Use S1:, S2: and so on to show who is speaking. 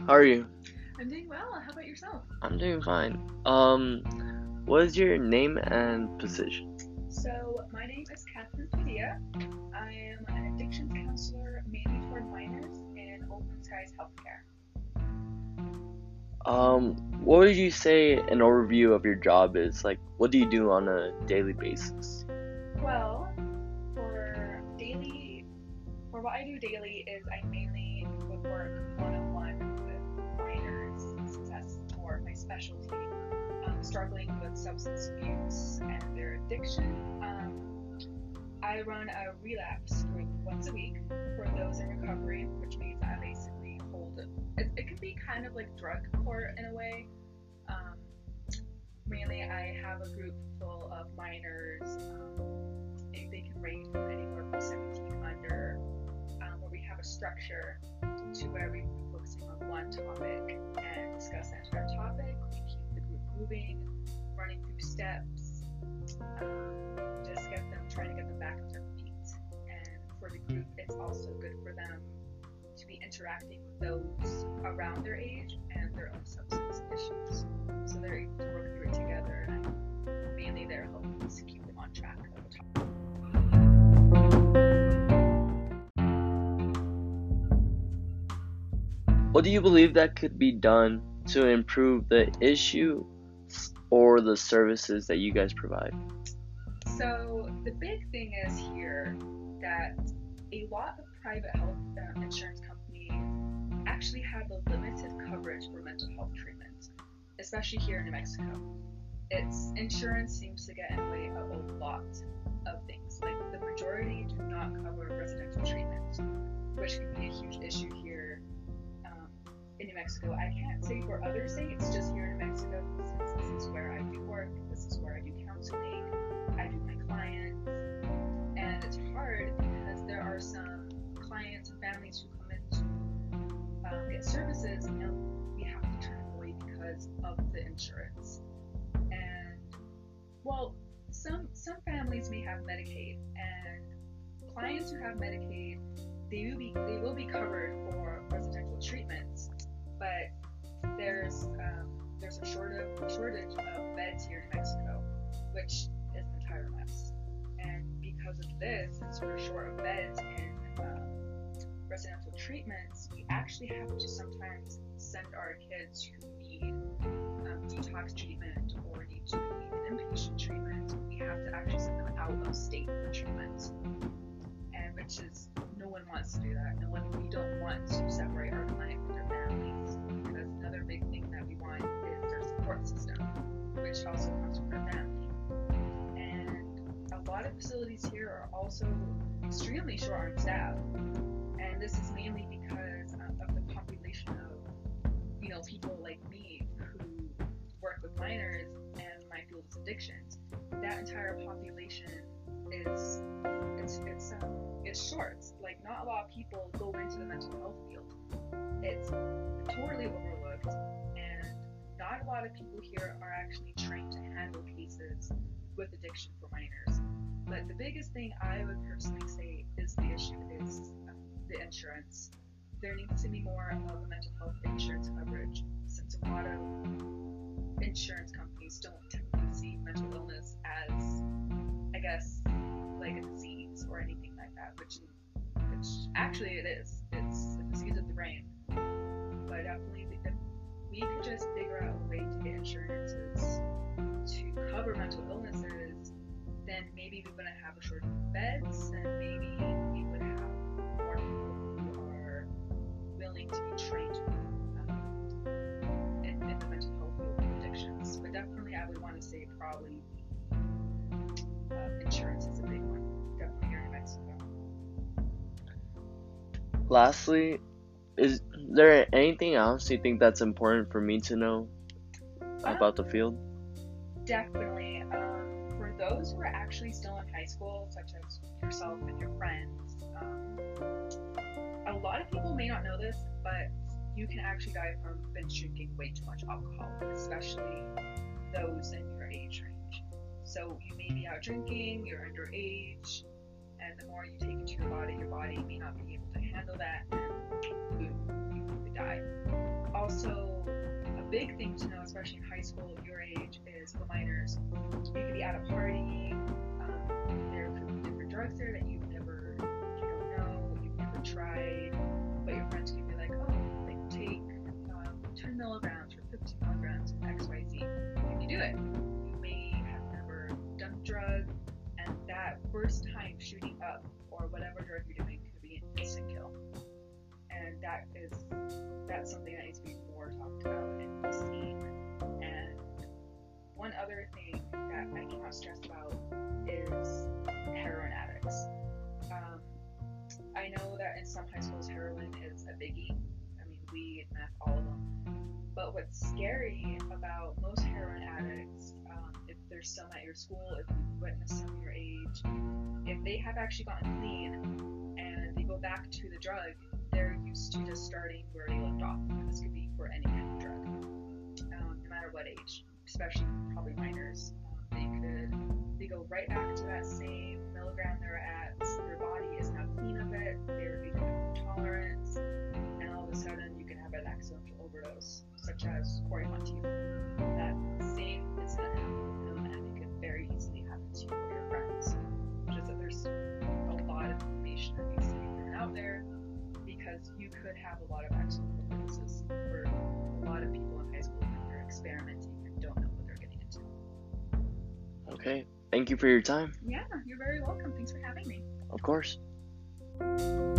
S1: How are you?
S2: I'm doing well. How about yourself?
S1: I'm doing fine. What is your name and position?
S2: So, my name is Catherine Padilla. I am an addictions counselor mainly toward minors in Open Skies Healthcare.
S1: What would you say an overview of your job is? Like, what do you do on a daily basis?
S2: Well, for daily, for what I do daily is I mainly would work one-on-one with minors since that's more my specialty, struggling with substance abuse and their addiction. I run a relapse group once a week for those in recovery, which means I basically hold it can be kind of like drug court in a way. Um, Mainly, I have a group full of minors. They can range from anywhere from 17 under, where we have a structure to where we will be focusing on one topic and discuss that entire topic. We keep the group moving, running through steps, just get them trying to get them back on their feet. And for the group, it's also good for them to be interacting with those around their age and their own substance issues. So they're able to work through it together, and mainly they're helping us to keep them on track of the topic.
S1: What do you believe that could be done to improve the issue or the services that you guys provide?
S2: So the big thing is here that a lot of private health insurance companies actually have a limited coverage for mental health treatment, especially here in New Mexico. Its insurance seems to get in the way of a lot of things. Like the majority do not cover residential treatment, which can be a huge issue here um, in New Mexico. I can't say for other states, just here in New Mexico, since this is where I do work, this is where I do counseling, I do my clients, and it's hard because there are some clients and families who come in to get services, and we have to turn them away because of the insurance. And well, some families may have Medicaid, and clients who have Medicaid, they will be covered for residential treatments, but there's a shortage of beds here in Mexico, which is an entire mess. And because of this, since we're short of beds in residential treatments, we actually have to sometimes send our kids who need detox treatment or need to be in inpatient treatment. We have to actually send them out of state for treatment, and which is no one wants to do that. No one We don't want to separate our client from their families because another big thing that we want is their support system, which also comes from their family. And a lot of facilities here are also extremely short on staff, and this is mainly because of the population of people like me who work with minors, and my field is addictions. That entire population is it's short. Like not a lot of people go into the mental health field. It's totally overlooked, and not a lot of people here are actually trained to handle cases with addiction for minors. But the biggest thing I would personally say is the issue is the insurance. There needs to be more of a mental health insurance coverage, since a lot of insurance companies don't typically see mental illness as, I guess, like a disease or anything like that, which actually it is. It's a disease of the brain. But definitely, if we could just figure out a way to get insurances to cover mental illnesses, then maybe we wouldn't have a shortage of beds, and maybe we would have more people who are willing to be trained in the mental health field of addictions. But definitely, I would want to say probably insurance is a big one, definitely here in Mexico.
S1: Lastly, is there anything else you think that's important for me to know
S2: Um,
S1: about the field?
S2: Definitely. For those who are actually still in high school, such as yourself and your friends, a lot of people may not know this, but you can actually die from binge drinking way too much alcohol, especially those in your age range. So you may be out drinking, you're underage, and the more you take into your body may not be able to handle that, and boom, you could die. Also, a big thing to know, especially in high school at your age, is for minors, you could be at a party. There could be different drugs there that you don't know, you've never tried, but your friends could be like, oh, like take 10 milligrams or 15 milligrams of XYZ. If you do it, you may have never done the drug, and that first time shooting up or whatever drug you're doing could be an instant kill. And that's something that needs to be more talked about and seen. And one other thing that I cannot stress about is heroin addicts. I know that in some high schools heroin is a biggie. I mean, weed, meth, all of them. But what's scary about most heroin addicts, if there's some at your school, if you've witnessed some your age, if they have actually gotten clean and they go back to the drug, they're used to just starting where they left off. And this could be for any kind of drug, no matter what age, especially probably minors. They go right back to that same milligram they're at. Their body is now clean of it. They're becoming tolerant, and all of a sudden you can have an accidental overdose, such as Corey Monteith. That same incident happened with him, and it could very easily happen to you or your friends. Just that there's a lot of information that needs to be thrown out there, because you could have a lot of accidental overdoses for a lot of people in high school when they're experimenting and don't know what they're getting into.
S1: Okay. Thank you for your time.
S2: Yeah, you're very welcome. Thanks for having me.
S1: Of course.